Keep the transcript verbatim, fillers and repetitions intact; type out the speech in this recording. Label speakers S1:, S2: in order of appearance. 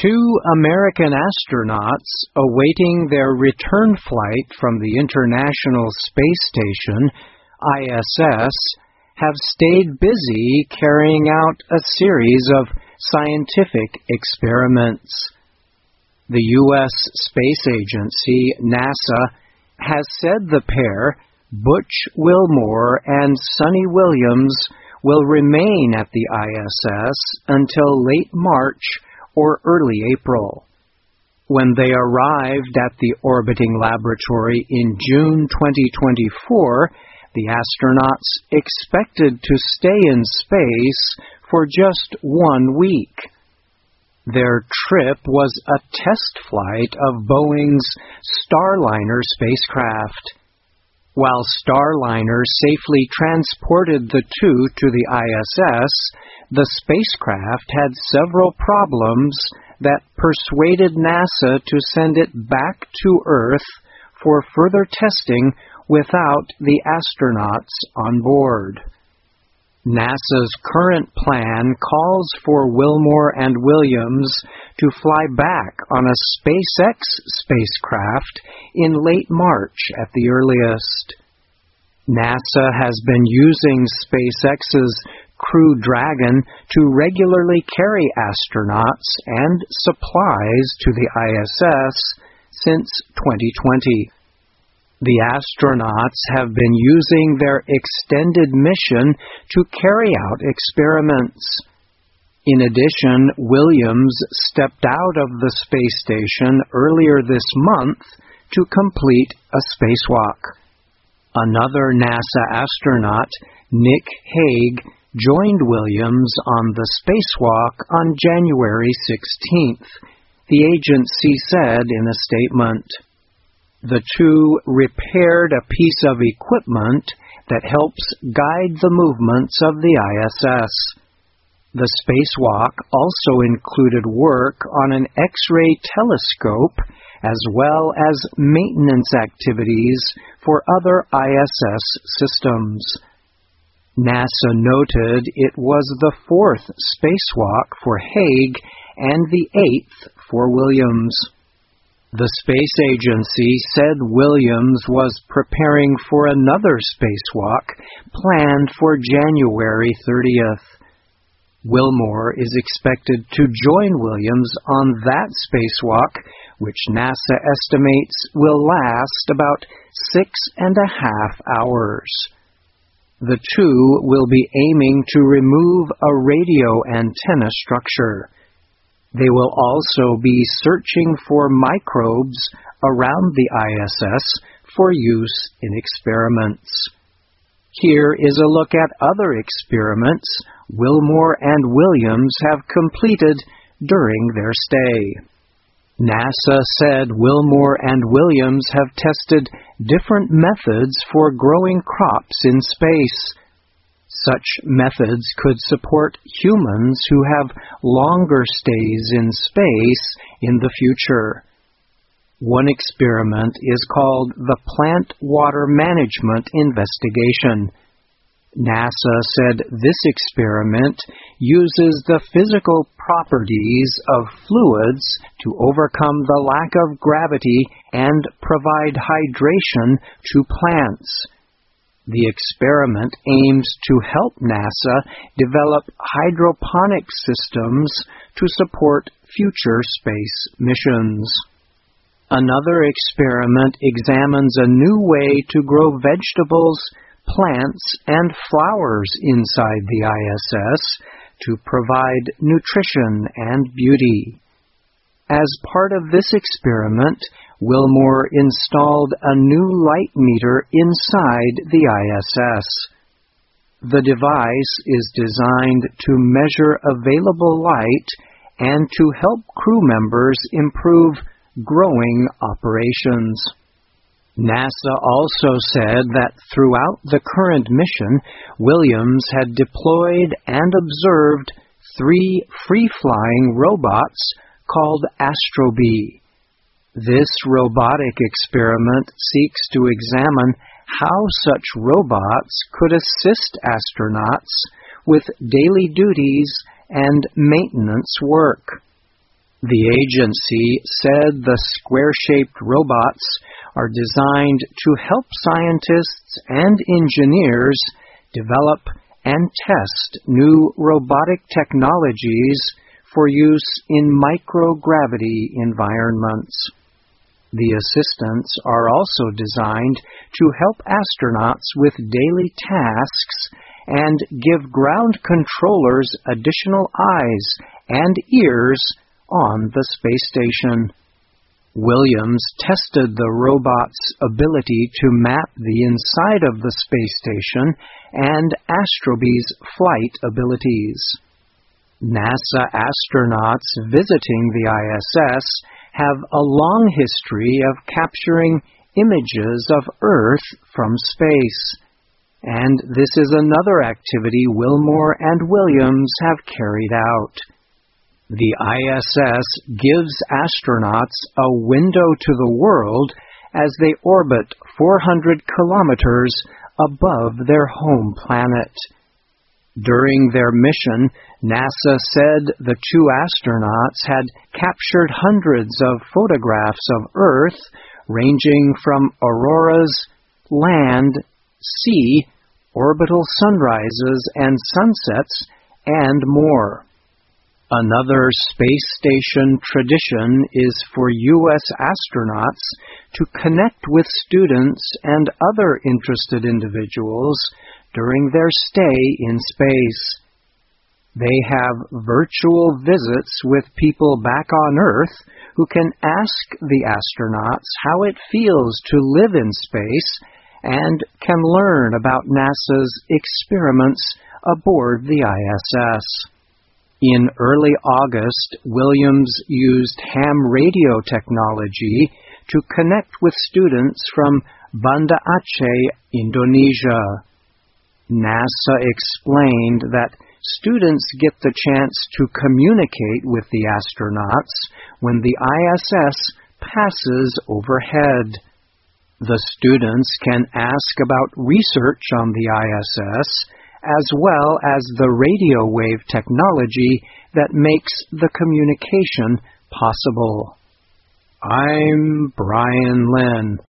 S1: Two American astronauts awaiting their return flight from the International Space Station, I S S, have stayed busy carrying out a series of scientific experiments. The U S Space Agency, NASA, has said the pair, Butch Wilmore and Suni Williams, will remain at the I S S until late March or early April. When they arrived at the orbiting laboratory in June twenty twenty-four, the astronauts expected to stay in space for just one week. Their trip was a test flight of Boeing's Starliner spacecraft. While Starliner safely transported the two to the I S S, the spacecraft had several problems that persuaded NASA to send it back to Earth for further testing without the astronauts on board. NASA's current plan calls for Wilmore and Williams to fly back on a SpaceX spacecraft in late March at the earliest. NASA has been using SpaceX's Crew Dragon to regularly carry astronauts and supplies to the I S S since twenty twenty. The astronauts have been using their extended mission to carry out experiments. In addition, Williams stepped out of the space station earlier this month to complete a spacewalk. Another NASA astronaut, Nick Hague, joined Williams on the spacewalk on January sixteenth, the agency said in a statement. The two repaired a piece of equipment that helps guide the movements of the I S S. The spacewalk also included work on an X-ray telescope as well as maintenance activities for other I S S systems. NASA noted it was the fourth spacewalk for Hague and the eighth for Williams. The space agency said Williams was preparing for another spacewalk planned for January thirtieth. Wilmore is expected to join Williams on that spacewalk, which NASA estimates will last about six and a half hours. The two will be aiming to remove a radio antenna structure. They will also be searching for microbes around the I S S for use in experiments. Here is a look at other experiments Wilmore and Williams have completed during their stay. NASA said Wilmore and Williams have tested different methods for growing crops in space. Such methods could support humans who have longer stays in space in the future. One experiment is called the Plant Water Management Investigation. NASA said this experiment uses the physical properties of fluids to overcome the lack of gravity and provide hydration to plants. The experiment aims to help NASA develop hydroponic systems to support future space missions. Another experiment examines a new way to grow vegetables, plants, and flowers inside the I S S to provide nutrition and beauty. As part of this experiment, Wilmore installed a new light meter inside the I S S. The device is designed to measure available light and to help crew members improve growing operations. NASA also said that throughout the current mission, Williams had deployed and observed three free-flying robots called Astrobee. This robotic experiment seeks to examine how such robots could assist astronauts with daily duties and maintenance work. The agency said the square-shaped robots are designed to help scientists and engineers develop and test new robotic technologies for use in microgravity environments. The assistants are also designed to help astronauts with daily tasks and give ground controllers additional eyes and ears on the space station. Williams tested the robot's ability to map the inside of the space station and Astrobee's flight abilities. NASA astronauts visiting the I S S have a long history of capturing images of Earth from space, and this is another activity Wilmore and Williams have carried out. The I S S gives astronauts a window to the world as they orbit four hundred kilometers above their home planet. During their mission, NASA said the two astronauts had captured hundreds of photographs of Earth ranging from auroras, land, sea, orbital sunrises and sunsets, and more. Another space station tradition is for U S astronauts to connect with students and other interested individuals during their stay in space. They have virtual visits with people back on Earth who can ask the astronauts how it feels to live in space and can learn about NASA's experiments aboard the I S S. In early August, Williams used ham radio technology to connect with students from Banda Aceh, Indonesia. NASA explained that students get the chance to communicate with the astronauts when the I S S passes overhead. The students can ask about research on the I S S, as well as the radio wave technology that makes the communication possible. I'm Brian Lynn.